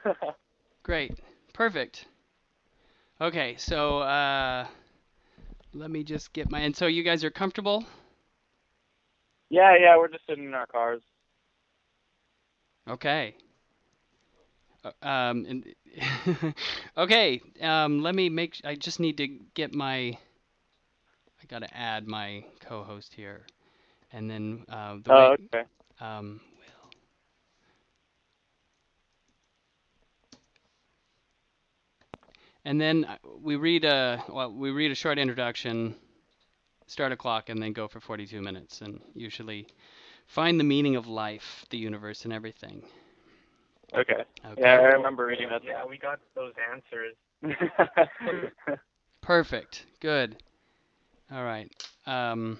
Great. Perfect. Okay, so let me just get my. And so you guys are comfortable? Yeah, yeah, we're just sitting in our cars. Okay. And okay. Let me make. I just need to get my. I gotta add my co-host here, and then the way. Oh, okay. Will. And then we read a short introduction, start a clock, and then go for 42 minutes, and usually find the meaning of life, the universe, and everything. Okay. Yeah, I Okay. Cool. remember reading that. Yeah, we got those answers. Perfect. Good. All right. Um,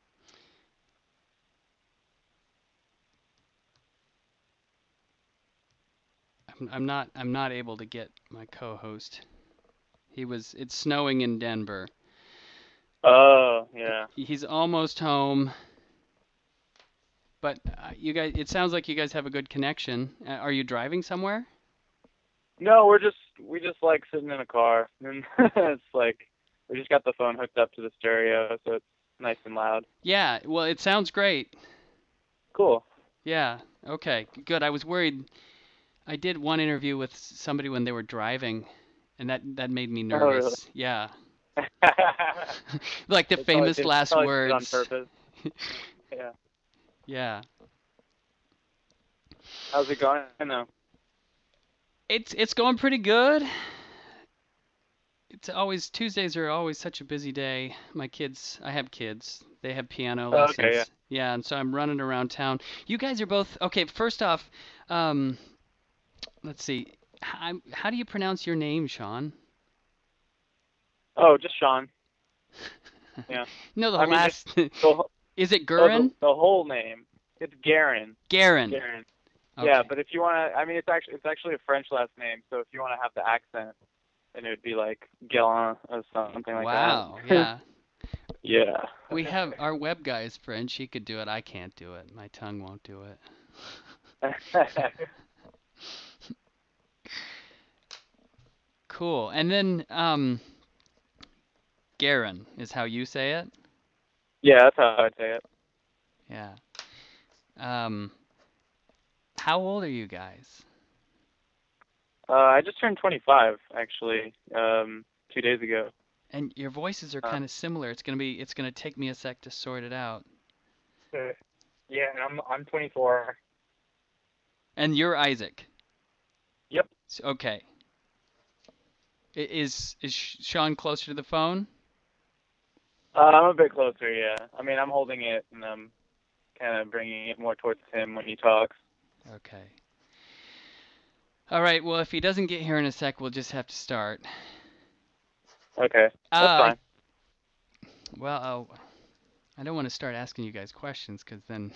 I'm not able to get my co-host. It's snowing in Denver. Oh, yeah. He's almost home, but you guys, it sounds like you guys have a good connection. Are you driving somewhere? No, we just like sitting in a car, and it's like we just got the phone hooked up to the stereo, so it's nice and loud. Yeah, well, it sounds great. Cool. Yeah. Okay. Good. I was worried. I did one interview with somebody when they were driving, and that made me Oh, really? nervous. Yeah. Like the famous They last probably did it on words. purpose. Yeah. Yeah. How's it going? Though? It's going pretty good. It's always Tuesdays are always such a busy day. I have kids. They have piano Oh, okay, yeah. lessons. Yeah, and so I'm running around town. You guys are both okay. First off, um, let's see. How do you pronounce your name, Sean? Oh, just Sean. Yeah. No, the I mean, it's last. the Is it oh Gurin? the whole name. It's Garen. Garen. Garen. Yeah, Okay. but if you want to, I mean, it's actually a French last name. So if you want to have the accent, then it would be like Guérin or something like that. Wow. Yeah. Yeah. We have our web guy is French. He could do it. I can't do it. My tongue won't do it. Cool. And then Garen is how you say it. Yeah, that's how I'd say it. Yeah. Um, how old are you guys? I just turned 25 actually, 2 days ago. And your voices are Uh, kind of similar. It's gonna take me a sec to sort it out. Uh, yeah, and I'm 24. And you're Isaac. yep. Okay. Is Sean closer to the phone? I'm a bit closer, yeah. I mean, I'm holding it and I'm kind of bringing it more towards him when he talks. Okay. All right. Well, if he doesn't get here in a sec, we'll just have to start. Okay, that's Uh, fine. well, I don't want to start asking you guys questions because then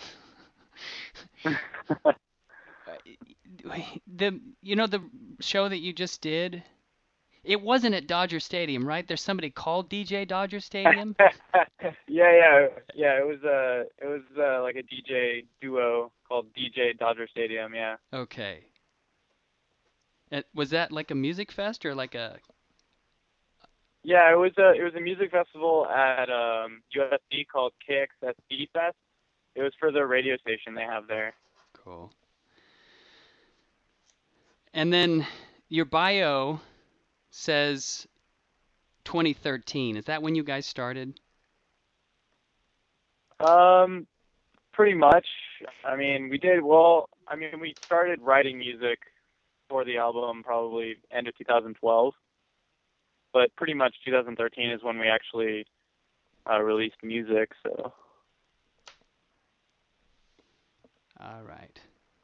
the show that you just did, it wasn't at Dodger Stadium, right? There's somebody called DJ Dodger Stadium. Yeah. It was like a DJ duo called DJ Dodger Stadium. Yeah. Okay. Was that like a music fest or like a? Yeah, it was a music festival at USC called KXSB Fest. It was for the radio station they have there. Cool. And then your bio says 2013. Is that when you guys started? Um, Pretty much. I mean, we did well. I mean, we started writing music for the album probably end of 2012, but pretty much 2013 is when we actually released music. So All right.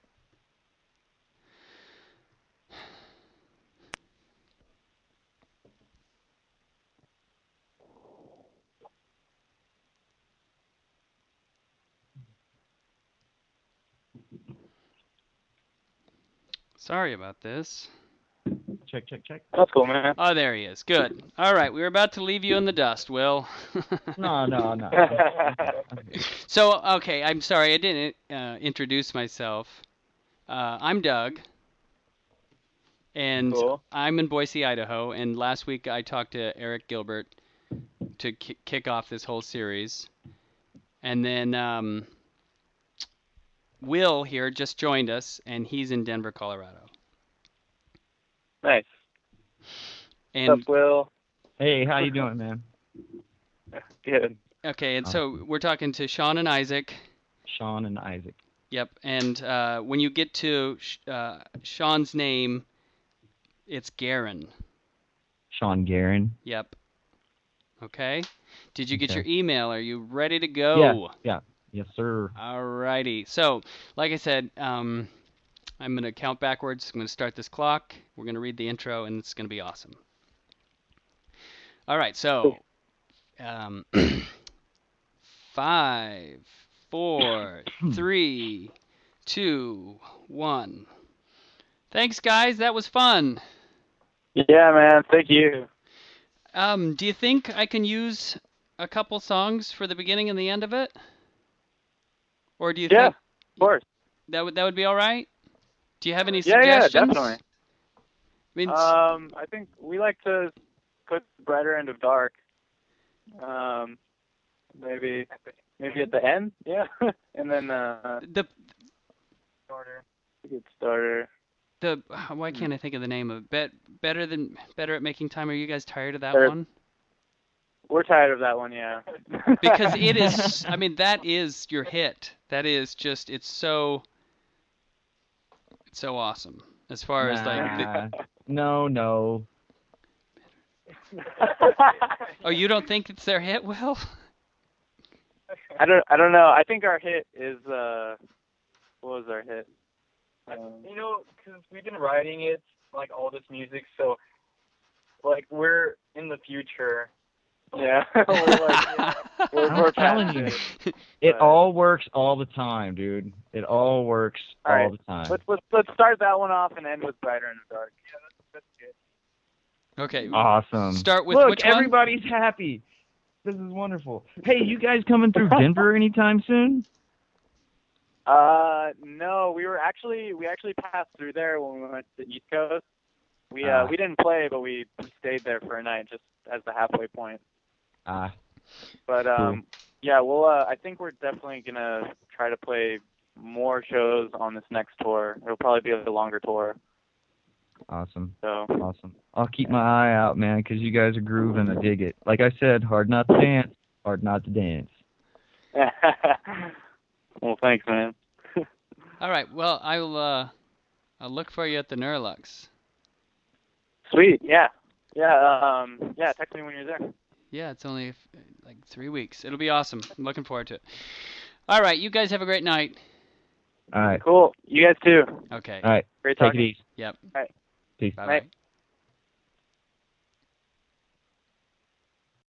Sorry about this. Check, check, check. that's cool, man. Oh, there he is. Good. All right, we were about to leave you in the dust, Will. No, no, no. I'm good. I'm good. So, okay, I'm sorry I didn't introduce myself. I'm Doug. And Cool. I'm in Boise, Idaho. And last week I talked to Eric Gilbert to kick off this whole series. And then Will here just joined us, and he's in Denver, Colorado. Nice. And What's up, Will? Hey, how you doing, man? Good. okay, and so we're talking to Sean and Isaac. Sean and Isaac. Yep. And when you get to Sean's name, it's Garen. Sean Garin. Yep. Okay. Did you get Okay. your email? Are you ready to go? Yeah. Yes, sir. Alrighty. So, like I said, I'm going to count backwards. I'm going to start this clock. We're going to read the intro, and it's going to be awesome. All right. So, 5, 4, 3, 2, 1. Thanks, guys. That was fun. Yeah, man. Thank you. Do you think I can use a couple songs for the beginning and the end of it? Or do you Yeah, think of course. that would be all right? Do you have any Yeah, suggestions? definitely. I mean, I think we like to put the brighter end of dark. Maybe at the end. Yeah. And then the good starter. why can't I think of the name of it? Better at making time. Are you guys tired of that Better- one? We're tired of that one, yeah. Because it is. I mean, that is your hit. That is just. It's so awesome. As far as like. No. Oh, you don't think it's their hit, Will? I don't know. I think our hit is what was our hit? You know, because we've been writing it, like all this music, so like we're in the future. Yeah. we're telling past you. it. It But- all works all the time, dude. It all works All all right. the time. Let's start that one off and end with brighter in the dark. Yeah, that's good. Okay. Awesome. Start with Look, which one? everybody's happy. This is wonderful. Hey, you guys coming through Denver anytime soon? No, we actually passed through there when we went to the East Coast. We didn't play, but we stayed there for a night just as the halfway point. But cool. yeah, we'll I think we're definitely gonna try to play more shows on this next tour. It'll probably be a longer tour. Awesome. So Awesome. I'll keep my eye out, man, because you guys are grooving. I dig it. Like I said, hard not to dance. Hard not to dance. well, thanks, man. All right. Well, I'll look for you at the Neurolux. Sweet. Yeah. Text me when you're there. Yeah, it's only like 3 weeks. It'll be awesome. I'm looking forward to it. All right. You guys have a great night. All right. Cool. You guys too. Okay. All right. Great Take talking. it easy. Yep. All right. Peace. Bye Bye. bye.